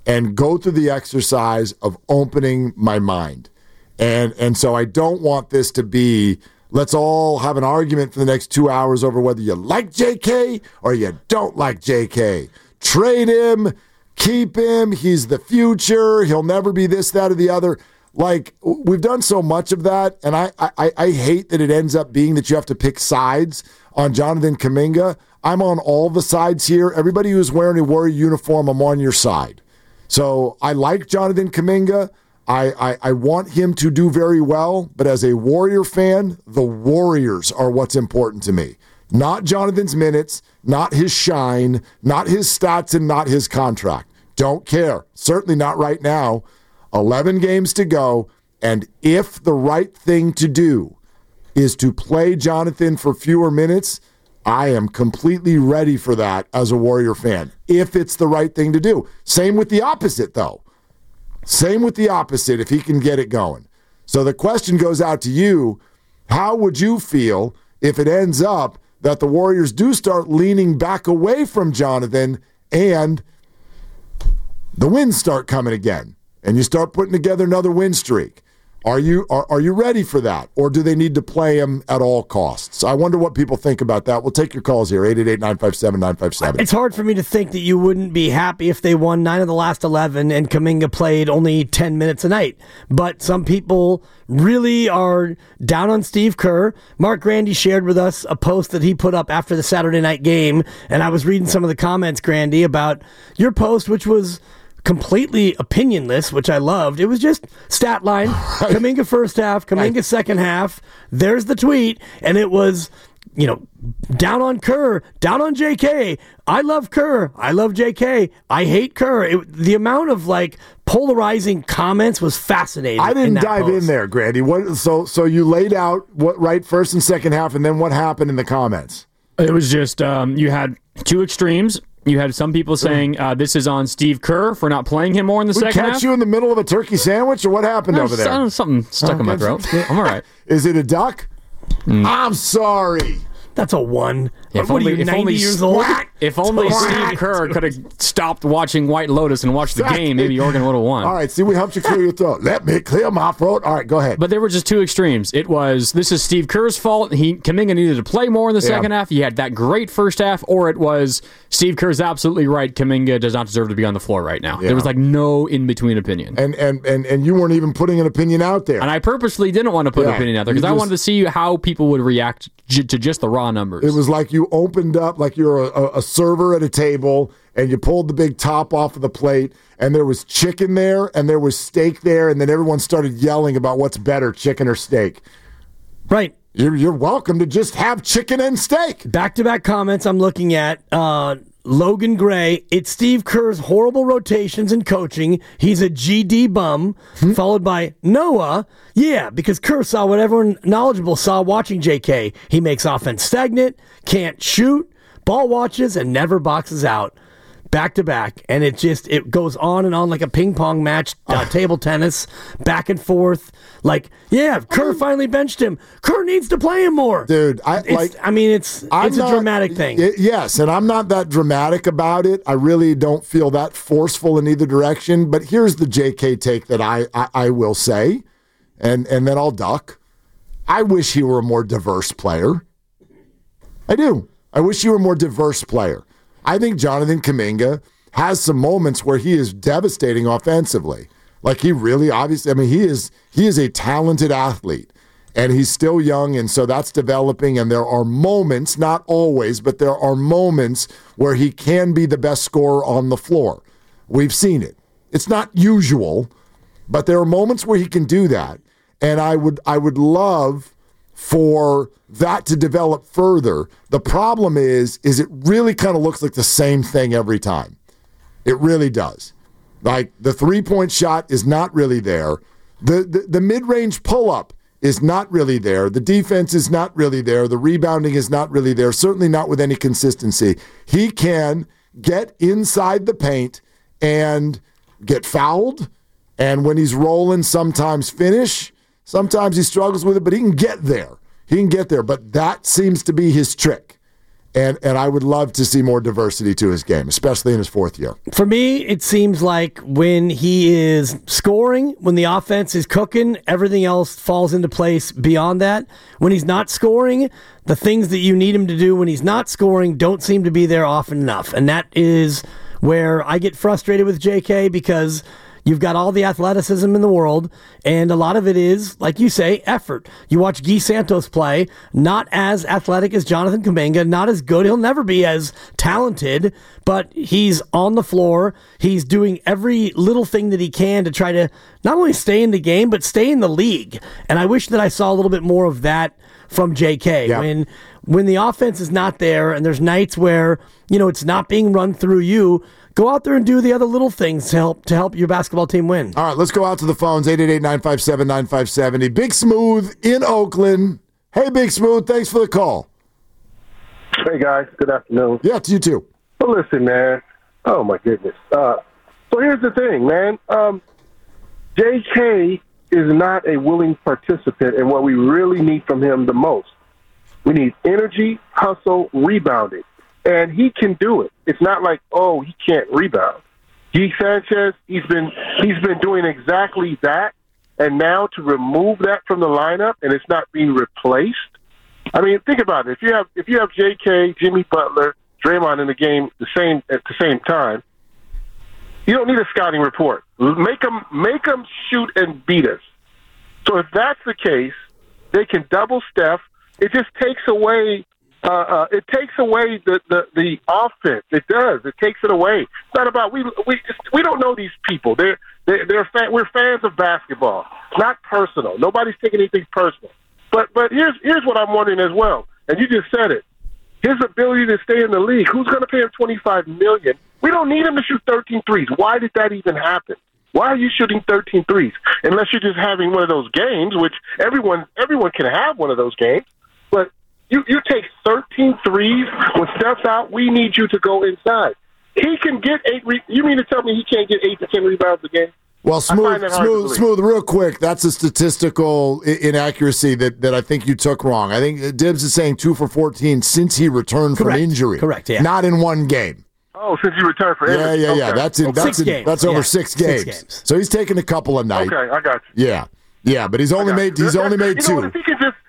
and go through the exercise of opening my mind. And and so I don't want this to be, let's all have an argument for the next two hours over whether you like J K or you don't like J K. Trade him, keep him, he's the future, he'll never be this, that, or the other. Like, we've done so much of that, and I, I, I hate that it ends up being that you have to pick sides on Jonathan Kuminga. I'm on all the sides here. Everybody who's wearing a Warrior uniform, I'm on your side. So I like Jonathan Kuminga. I, I, I want him to do very well, but as a Warrior fan, the Warriors are what's important to me. Not Jonathan's minutes, not his shine, not his stats, and not his contract. Don't care. Certainly not right now. eleven games to go, and if the right thing to do is to play Jonathan for fewer minutes, I am completely ready for that as a Warrior fan, if it's the right thing to do. Same with the opposite, though. Same with the opposite if he can get it going. So the question goes out to you. How would you feel if it ends up that the Warriors do start leaning back away from Jonathan and the wins start coming again and you start putting together another win streak? Are you are, are you ready for that? Or do they need to play him at all costs? I wonder what people think about that. We'll take your calls here, eight eight eight, nine five seven, nine five seven. It's hard for me to think that you wouldn't be happy if they won nine of the last eleven and Kuminga played only ten minutes a night. But some people really are down on Steve Kerr. Mark Grandy shared with us a post that he put up after the Saturday night game, and I was reading some of the comments, Grandy, about your post, which was completely opinionless, which I loved. It was just stat line, Kuminga first half, Kuminga second half. There's the tweet, and it was, you know, down on Kerr, down on J K. I love Kerr. I love J K. I hate Kerr. It, the amount of like polarizing comments was fascinating. I didn't in that dive post. in there, Grandy. What? So, so you laid out what right first and second half, and then what happened in the comments? It was just um, you had two extremes. You had some people saying uh, this is on Steve Kerr for not playing him more in the we second catch half. you in the middle of a turkey sandwich, or what happened no, over there? s- Something stuck oh, in my throat. I'm all right. Is it a duck? Mm. I'm sorry. That's a one. If what only, are you, if ninety only, years old? If only Steve Kerr could have stopped watching White Lotus and watched the game, maybe Oregon would have won. All right, see, we helped you clear your throat. Let me clear my throat. All right, go ahead. But there were just two extremes. It was, this is Steve Kerr's fault. He Kuminga needed to play more in the Yeah. second half. He had that great first half. Or it was, Steve Kerr's absolutely right. Kuminga does not deserve to be on the floor right now. Yeah. There was like no in-between opinion. And, and and and you weren't even putting an opinion out there. And I purposely didn't want to put Yeah, an opinion out there because you I just- wanted to see how people would react j- to just the raw numbers. It was like you opened up, like you're a, a server at a table, and you pulled the big top off of the plate, and there was chicken there, and there was steak there, and then everyone started yelling about what's better, chicken or steak. Right. You're, you're welcome to just have chicken and steak. Back-to-back comments I'm looking at. Uh, Logan Gray, it's Steve Kerr's horrible rotations and coaching. He's a G D bum. Hmm? Followed by Noah. Yeah, because Kerr saw what everyone knowledgeable saw watching J K. He makes offense stagnant, can't shoot, ball watches, and never boxes out. Back to back, and it just it goes on and on like a ping pong match, uh, table tennis, back and forth. Like, yeah, Kerr finally benched him. Kerr needs to play him more, dude. I It's- like. I mean, it's I'm it's not- a dramatic thing. y- yes, and I'm not that dramatic about it. I really don't feel that forceful in either direction. But here's the J K take that I I, I will say, and and then I'll duck. I wish he were a more diverse player. I do. I wish he were a more diverse player. I think Jonathan Kuminga has some moments where he is devastating offensively. Like he really, obviously, I mean, he is he is a talented athlete, and he's still young, and so that's developing. And there are moments, not always, but there are moments where he can be the best scorer on the floor. We've seen it. It's not usual, but there are moments where he can do that. And I would I would love for that to develop further. The problem is, is it really kind of looks like the same thing every time. It really does. Like the three-point shot is not really there. The, the, the mid-range pull-up is not really there. The defense is not really there. The rebounding is not really there, certainly not with any consistency. He can get inside the paint and get fouled, and when he's rolling, sometimes finish. Sometimes he struggles with it, but he can get there. He can get there, but that seems to be his trick. And and I would love to see more diversity to his game, especially in his fourth year. For me, it seems like when he is scoring, when the offense is cooking, everything else falls into place beyond that. When he's not scoring, the things that you need him to do when he's not scoring don't seem to be there often enough. And that is where I get frustrated with J K, because you've got all the athleticism in the world, and a lot of it is, like you say, effort. You watch Guy Santos play, not as athletic as Jonathan Kuminga, not as good. He'll never be as talented, but he's on the floor. He's doing every little thing that he can to try to not only stay in the game, but stay in the league. And I wish that I saw a little bit more of that from J K. Yeah. When when the offense is not there and there's nights where, you know, it's not being run through you, go out there and do the other little things to help to help your basketball team win. All right, let's go out to the phones, eight eight eight, nine five seven, nine five seven zero. Big Smooth in Oakland. Hey, Big Smooth, thanks for the call. Hey, guys. Good afternoon. Yeah, to you too. Well, listen, man. Oh, my goodness. Uh, so here's the thing, man. Um, J K is not a willing participant in what we really need from him the most. We need energy, hustle, rebounding. And he can do it. It's not like, oh, he can't rebound. Guy Sanchez, he's been he's been doing exactly that. And now to remove that from the lineup and it's not being replaced. I mean, think about it. If you have if you have J K, Jimmy Butler, Draymond in the game the same at the same time, you don't need a scouting report. Make them make them shoot and beat us. So if that's the case, they can double Steph. It just takes away. Uh, uh, it takes away the, the, the offense. It does. It takes it away. It's not about we we just, we don't know these people. They're they're, they're fan, we're fans of basketball. It's not personal. Nobody's taking anything personal. But but here's here's what I'm wondering as well. And you just said it. His ability to stay in the league. Who's going to pay him twenty-five million dollars? We don't need him to shoot thirteen threes. Why did that even happen? Why are you shooting thirteen threes? Unless you're just having one of those games, which everyone everyone can have one of those games. But You you take thirteen threes when Steph's out. We need you to go inside. He can get eight. Re- you mean to tell me he can't get eight to ten rebounds a game? Well, smooth, smooth, smooth. Real quick, that's a statistical I- inaccuracy that, that I think you took wrong. I think Dibbs is saying two for fourteen since he returned Correct. from injury. Correct. Yeah. Not in one game. Oh, since he returned for Yeah, injury. yeah, yeah. Okay. That's in, Okay. that's Six in, games. that's over Yeah. six games. Six games. So he's taken a couple a night. Okay, I got you. Yeah, yeah, but he's only I got made you. he's only made you two. Know what, if he can just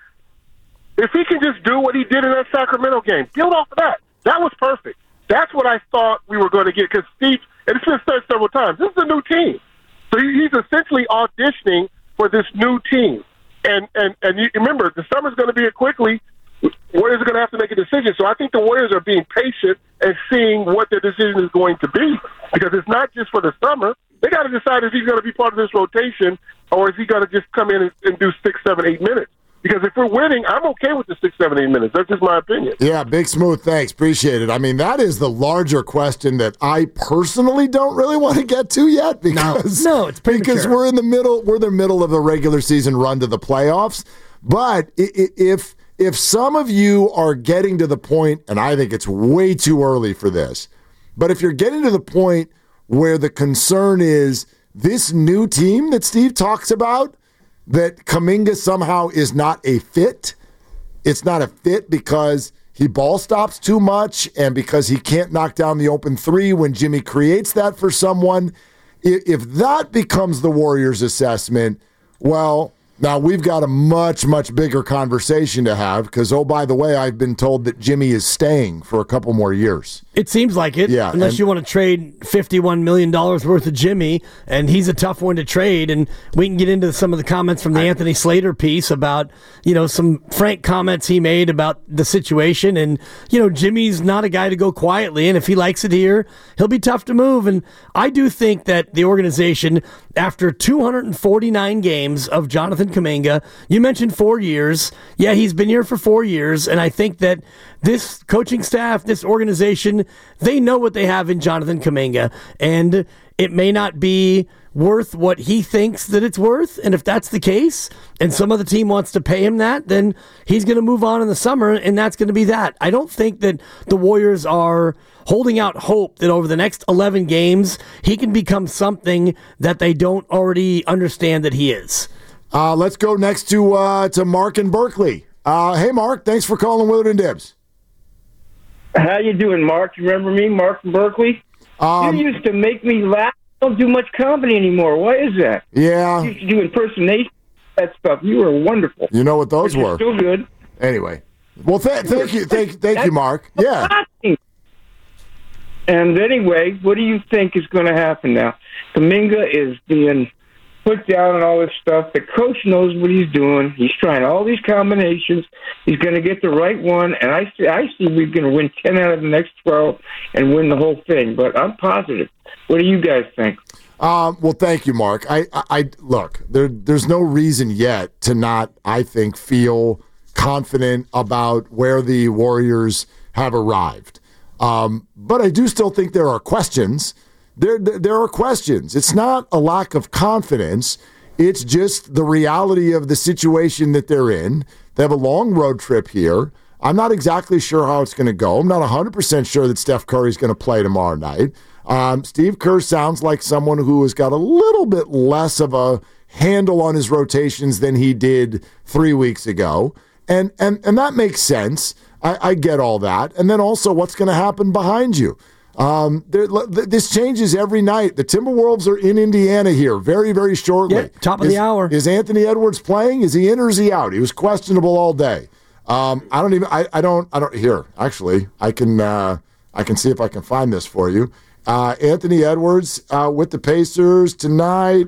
if he can just do what he did in that Sacramento game, build off of that. That was perfect. That's what I thought we were going to get because Steve, and it's been said several times, this is a new team. So he's essentially auditioning for this new team. And and, and you remember, the summer's going to be here quickly. Warriors are going to have to make a decision. So I think the Warriors are being patient and seeing what their decision is going to be because it's not just for the summer. They got to decide if he's going to be part of this rotation or is he going to just come in and, and do six, seven, eight minutes. Because if we're winning, I'm okay with the six, seven, eight minutes. That's just my opinion. Yeah, Big Smooth, thanks. Appreciate it. I mean, that is the larger question that I personally don't really want to get to yet because, no, no, it's premature. because we're in the middle we're in the middle of the regular season run to the playoffs. But if if some of you are getting to the point, and I think it's way too early for this, but if you're getting to the point where the concern is this new team that Steve talks about, that Kuminga somehow is not a fit. It's not a fit because he ball stops too much and because he can't knock down the open three when Jimmy creates that for someone. If that becomes the Warriors' assessment, well, now we've got a much, much bigger conversation to have because, oh, by the way, I've been told that Jimmy is staying for a couple more years. It seems like it, yeah, unless and, you want to trade fifty-one million dollars worth of Jimmy, and he's a tough one to trade, and we can get into some of the comments from the I, Anthony Slater piece about, you know, some frank comments he made about the situation, and, you know, Jimmy's not a guy to go quietly, and if he likes it here, he'll be tough to move, and I do think that the organization, after two hundred forty-nine games of Jonathan Kuminga, you mentioned four years, yeah, he's been here for four years, and I think that this coaching staff, this organization, they know what they have in Jonathan Kuminga, and it may not be worth what he thinks that it's worth, and if that's the case, and some other team wants to pay him that, then he's going to move on in the summer, and that's going to be that. I don't think that the Warriors are holding out hope that over the next eleven games, he can become something that they don't already understand that he is. Uh, let's go next to uh, to Mark in Berkeley. Uh, hey, Mark, thanks for calling Willard and Dibbs. How you doing, Mark? You remember me, Mark from Berkeley? Um, you used to make me laugh. I don't do much comedy anymore. Why is that? Yeah. You used to do impersonation, that stuff. You were wonderful. You know what those But you're were. Still good. Anyway. Well, th- thank you. Thank, thank you, Mark. Yeah. And anyway, what do you think is going to happen now? Kuminga is being put down and all this stuff. The coach knows what he's doing. He's trying all these combinations. He's going to get the right one, and I see, I see we're going to win ten out of the next twelve and win the whole thing. But I'm positive. What do you guys think? Um, well, thank you, Mark. I, I, I look. There, there's no reason yet to not, I think, feel confident about where the Warriors have arrived. Um, but I do still think there are questions. There, there, there are questions. It's not a lack of confidence. It's just the reality of the situation that they're in. They have a long road trip here. I'm not exactly sure how it's going to go. I'm not one hundred percent sure that Steph Curry's going to play tomorrow night. Um, Steve Kerr sounds like someone who has got a little bit less of a handle on his rotations than he did three weeks ago. And and and that makes sense. I, I get all that. And then also what's going to happen behind you. Um, there, this changes every night. The Timberwolves are in Indiana here very, very shortly. Yeah, top of is, the hour. Is Anthony Edwards playing? Is he in or is he out? He was questionable all day. Um, I don't even. I, I don't. I don't. Here, actually, I can. Uh, I can see if I can find this for you. Uh, Anthony Edwards uh, with the Pacers tonight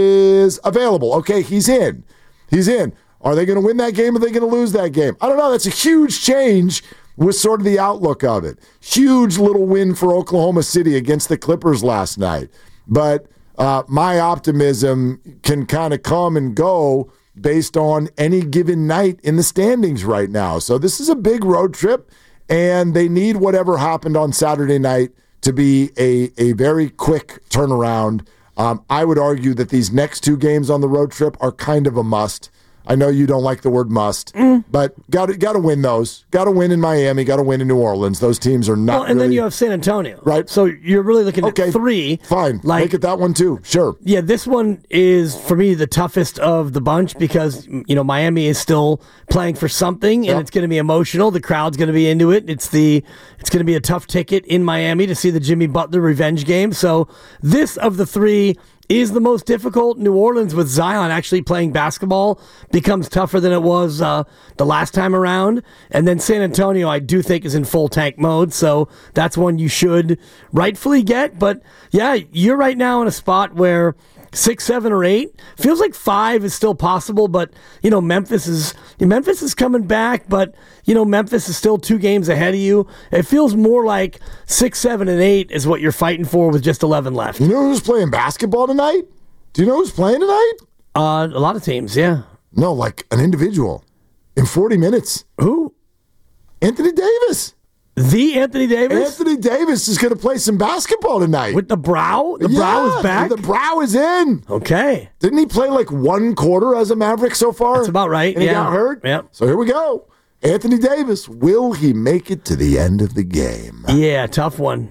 is available. Okay, he's in. He's in. Are they going to win that game? Or are they going to lose that game? I don't know. That's a huge change with sort of the outlook of it. Huge little win for Oklahoma City against the Clippers last night. But uh, my optimism can kind of come and go based on any given night in the standings right now. So this is a big road trip, and they need whatever happened on Saturday night to be a, a very quick turnaround. Um, I would argue that these next two games on the road trip are kind of a must. I know you don't like the word must, mm. but got to got to win those. Got to win in Miami. Got to win in New Orleans. Those teams are not. Well, and really, then you have San Antonio, right? So you're really looking okay. at three. Fine, like, make it that one too. Sure. Yeah, this one is for me the toughest of the bunch because you know Miami is still playing for something, and yep. it's going to be emotional. The crowd's going to be into it. It's the it's going to be a tough ticket in Miami to see the Jimmy Butler revenge game. So this of the three is the most difficult. New Orleans with Zion actually playing basketball becomes tougher than it was uh, the last time around. And then San Antonio, I do think, is in full tank mode. So that's one you should rightfully get. But yeah, you're right now in a spot where six, seven, or eight feels like five is still possible. But you know, Memphis is Memphis is coming back, but you know, Memphis is still two games ahead of you. It feels more like six, seven, and eight is what you're fighting for with just eleven left. You know who's playing basketball tonight? Do you know who's playing tonight? Uh, a lot of teams, yeah. No, like an individual in forty minutes. Who? Anthony Davis. The Anthony Davis? Anthony Davis is going to play some basketball tonight. With the brow? The yeah, brow is back? The brow is in. Okay. Didn't he play like one quarter as a Maverick so far? That's about right. And yeah. he got hurt? Yep. So here we go. Anthony Davis, will he make it to the end of the game? Yeah, tough one.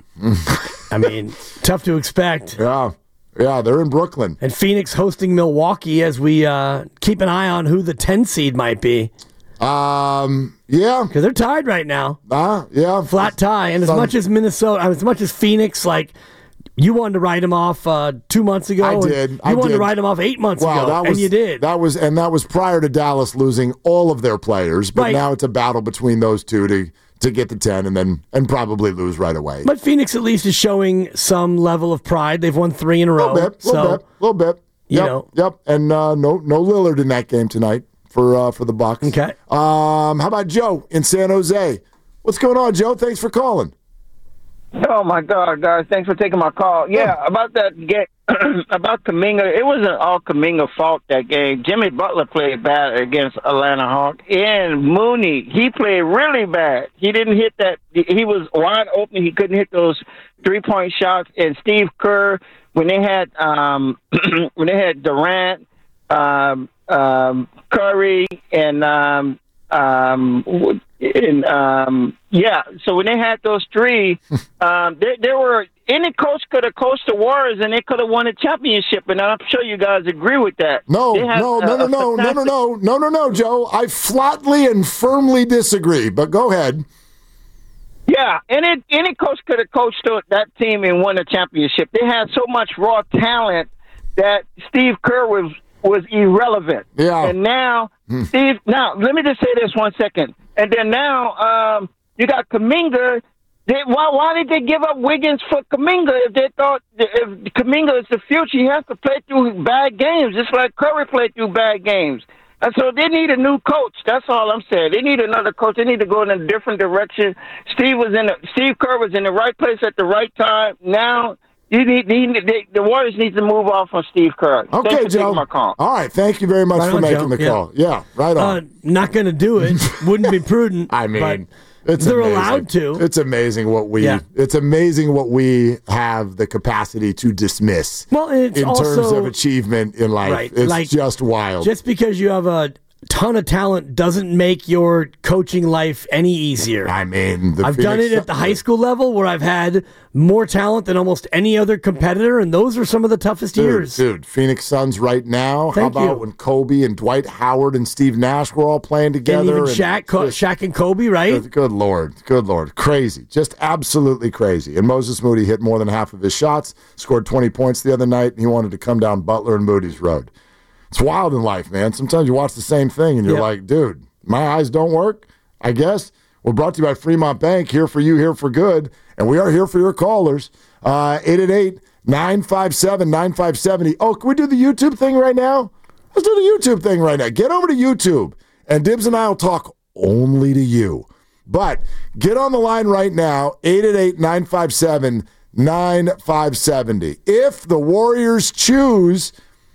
I mean, tough to expect. Yeah. Yeah, they're in Brooklyn. And Phoenix hosting Milwaukee as we uh, keep an eye on who the ten seed might be. Um, yeah. Because they're tied right now. Ah, yeah. Flat tie. And as Some, much as Minnesota, as much as Phoenix, like, you wanted to write him off uh, two months ago. I did. You I wanted did. to write him off eight months wow, ago, that was, and you did. That was, and that was prior to Dallas losing all of their players. But right. now it's a battle between those two to to get the ten, and then and probably lose right away. But Phoenix at least is showing some level of pride. They've won three in a row. A little bit, so, little bit, little bit. You yep, know. Yep. And uh, no, no Lillard in that game tonight for uh, for the Bucks. Okay. Um, how about Joe in San Jose? What's going on, Joe? Thanks for calling. Oh my God, guys! Thanks for taking my call. Yeah, oh. about that game, about Kuminga. It wasn't all Kuminga's fault that game. Jimmy Butler played bad against Atlanta Hawks, and Mooney he played really bad. He didn't hit that. He was wide open. He couldn't hit those three point shots. And Steve Kerr, when they had um, when they had Durant, um, um, Curry, and um, um, and um, yeah, so when they had those three, um, there, there were any coach could have coached the Warriors and they could have won a championship, and I'm sure you guys agree with that. No, have, no, uh, no, no, no, no, no, no, no, no, no, Joe. I flatly and firmly disagree. But go ahead. Yeah, any any coach could have coached that team and won a championship. They had so much raw talent that Steve Kerr was was irrelevant. Yeah. And now, hmm. Steve, now, let me just say this one second. And then now, um, you got Kuminga. They, why, why did they give up Wiggins for Kuminga if they thought if Kuminga is the future? He has to play through bad games, just like Curry played through bad games. And so they need a new coach. That's all I'm saying. They need another coach. They need to go in a different direction. Steve was in the, Steve Kerr was in the right place at the right time. Now you need, you need they, the Warriors need to move off on Steve Kerr. Okay, Thanks for Joe. taking my call. All right, thank you very much Right for on, making Joe. the Yeah. call. Yeah, right on. Uh, not going to do it. Wouldn't be prudent. I mean, but it's they're amazing. allowed to. It's amazing what we. Yeah. It's amazing what we have the capacity to dismiss. Well, it's in also, terms of achievement in life, right, it's like, just wild. Just because you have a ton of talent doesn't make your coaching life any easier. I mean, the I've Phoenix done it at the high school level where I've had more talent than almost any other competitor, and those are some of the toughest Dude, years. dude, Phoenix Suns right now. Thank How about you. when Kobe and Dwight Howard and Steve Nash were all playing together? And even and Shaq, Co- just- Shaq and Kobe, right? Good, good Lord. Good Lord. Crazy. Just absolutely crazy. And Moses Moody hit more than half of his shots, scored twenty points the other night, and he wanted to come down Butler and Moody's road. It's wild in life, man. Sometimes you watch the same thing and you're Yep. like, dude, my eyes don't work, I guess. We're brought to you by Fremont Bank, here for you, here for good. And we are here for your callers. Uh, eight eight eight, nine five seven, nine five seven zero. Oh, can we do the YouTube thing right now? Let's do the YouTube thing right now. Get over to YouTube, and Dibs and I will talk only to you. But get on the line right now, eight eight eight, nine five seven, nine five seven zero. If the Warriors choose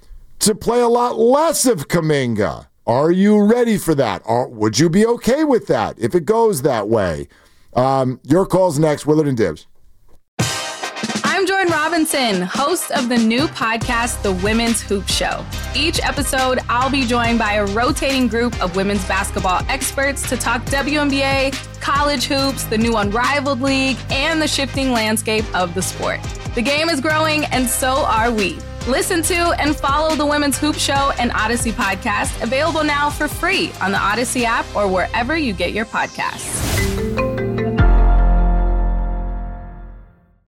to play a lot less of Kuminga, are you ready for that? Or would you be okay with that if it goes that way? Um, your call's next. Willard and Dibs. I'm Jordan Robinson, host of the new podcast, The Women's Hoop Show. Each episode, I'll be joined by a rotating group of women's basketball experts to talk W N B A, college hoops, the new Unrivaled League, and the shifting landscape of the sport. The game is growing, and so are we. Listen to and follow the Women's Hoop Show and Odyssey podcast, available now for free on the Odyssey app or wherever you get your podcasts.